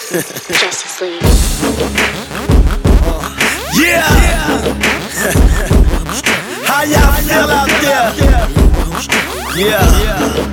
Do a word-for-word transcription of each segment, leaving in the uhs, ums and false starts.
Justice League. Yeah! How y'all feel out there? Yeah.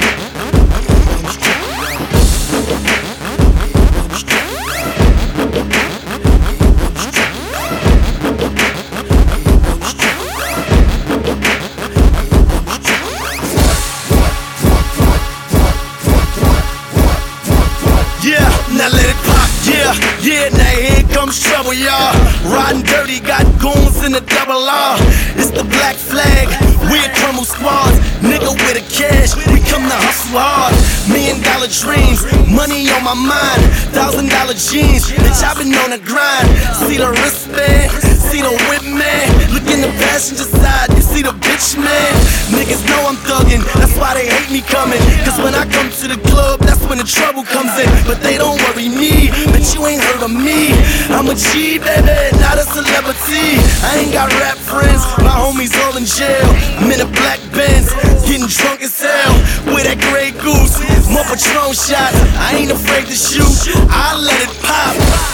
Yeah, now let it pop, yeah, yeah, now here comes trouble, y'all. Riding dirty, got goons in the double R. It's the black flag, we a crumble squad. Nigga with a cash, we come to hustle hard. Million dollar dreams, money on my mind. Thousand dollar jeans, bitch, I been on the grind. See the wristband, see the whip, man. Look in the passenger side, you see the bitch, man. Niggas know I'm thuggin', that's why they hate me coming. Cause when I come to the club, that's when the trouble comes in. But they don't worry me, but you ain't heard of me. I'm a G, baby, not a celebrity. I ain't got rap friends, my homies all in jail. I'm in a black Benz, getting drunk as hell. With that Grey Goose, more Patron shots. I ain't afraid to shoot, I let it pop.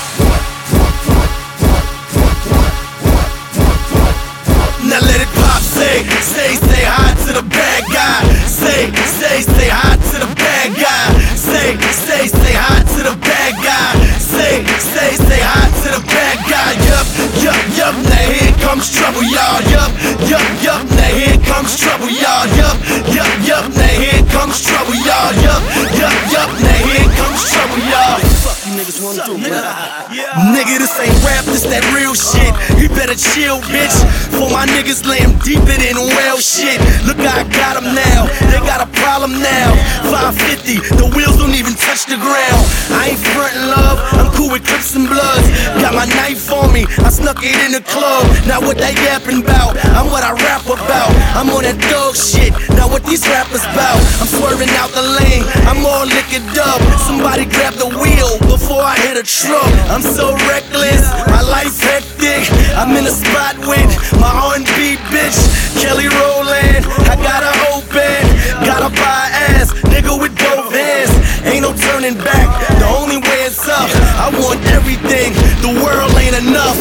Now let it pop, say, say, say hi to the bad guy. Say, say, say hi to the bad guy. Say, say, say hi to the bad guy. Say, say, say hi to the bad guy. Yup, yup, yup, now here comes trouble, y'all. Yup, yup, yup, now here comes trouble, y'all. Yup, yup, yup, now here comes trouble, y'all. Yup, yup, yup, now here comes trouble, y'all. Fuck you niggas wanna do, man. Nigga, this ain't rap, this that real shit. You better chill, bitch. For my niggas lay 'em deeper than well shit. Look, I got 'em now, they got a problem now. five fifty, the wheels don't even touch the ground. I ain't frontin' love, I'm cool with Crips and Bloods. Got my knife on me, I snuck it in the club. Now what they yapping about, I'm what I rap about. I'm on that thug shit, now what these rappers bout. I'm swerving out the lane, I'm all liquored up. Somebody grab the wheel before I hit a truck. I'm so reckless, my life hectic. I'm in a spot with my R and B bitch, Kelly Rowland. I got her open, gotta buy ass, nigga with both hands. Ain't no turning back, the only way it's up. I want everything, the world ain't enough.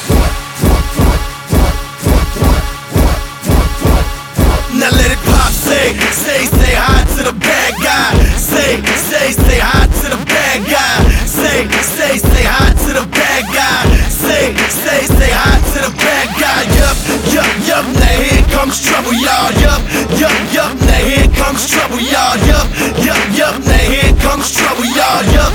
Now let it pop, say, say, say hi to the bad guy. Say, say, say hi to the bad guy. Say, say, say hi to the bad guy. Say, say, say hi to the bad guy. Yup, yup, yup, now here comes trouble, y'all. Yup, yup, yup, now here comes trouble, y'all. Yup, yup, yup, now here comes trouble, y'all. Yup.